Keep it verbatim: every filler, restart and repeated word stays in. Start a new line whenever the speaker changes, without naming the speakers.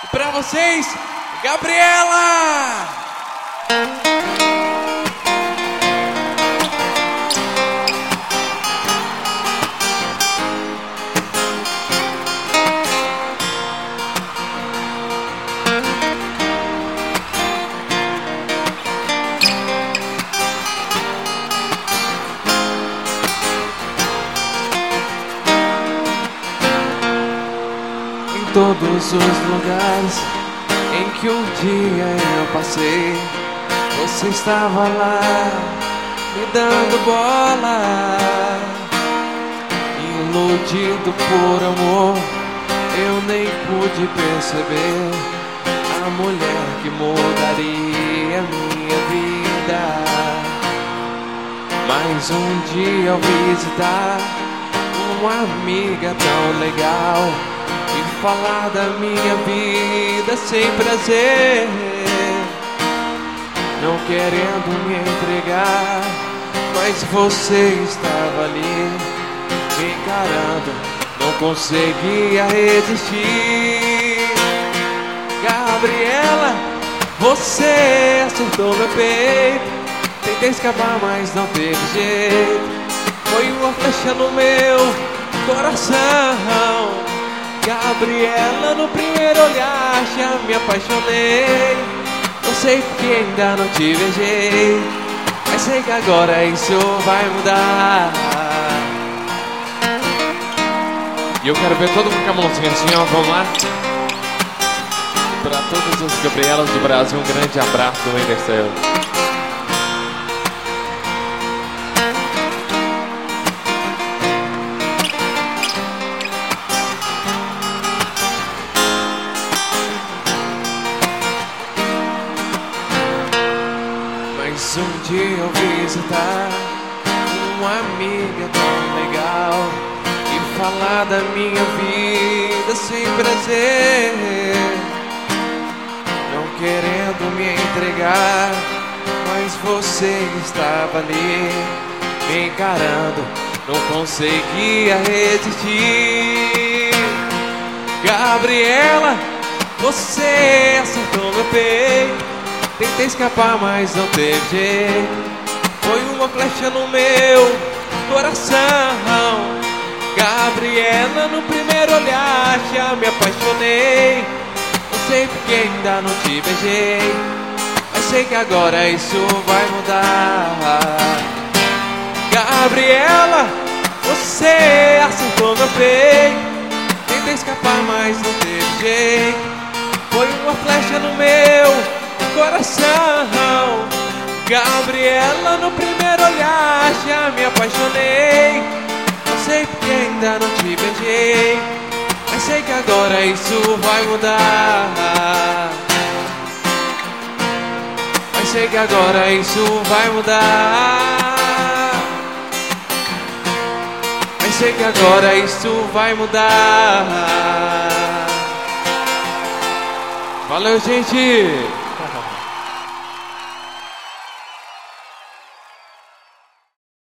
E pra vocês, Gabriela! Em todos os lugares em que um dia eu passei, você estava lá, me dando bola. Iludido por amor, eu nem pude perceber a mulher que mudaria minha vida. Mas um dia ao visitar uma amiga tão legal e falar da minha vida sem prazer, não querendo me entregar, mas você estava ali me encarando, não conseguia resistir. Gabriela, você acertou meu peito, tentei escapar mas não teve jeito, foi uma flecha no meu coração. Gabriela, no primeiro olhar já me apaixonei. Não sei porque ainda não te beijei, mas sei que agora isso vai mudar. E eu quero ver todo mundo com a mãozinha assim, ó, vamos lá. Para todas as Gabrielas do Brasil, um grande abraço do Whindersson. Mas um dia eu visitar uma amiga tão legal e falar da minha vida sem prazer, não querendo me entregar, mas você estava ali me encarando, não conseguia resistir. Gabriela, você acertou meu peito, tentei escapar mas não teve jeito, foi uma flecha no meu coração. Gabriela, no primeiro olhar já me apaixonei. Não sei porque ainda não te beijei, mas sei que agora isso vai mudar. Gabriela, você acertou meu peito, tentei escapar mas não teve jeito, foi uma flecha no meu coração. Gabriela, no primeiro olhar já me apaixonei. Não sei porque ainda não te beijei, mas sei que agora isso vai mudar. Mas sei que agora isso vai mudar. Mas sei que agora isso vai mudar. Valeu, gente!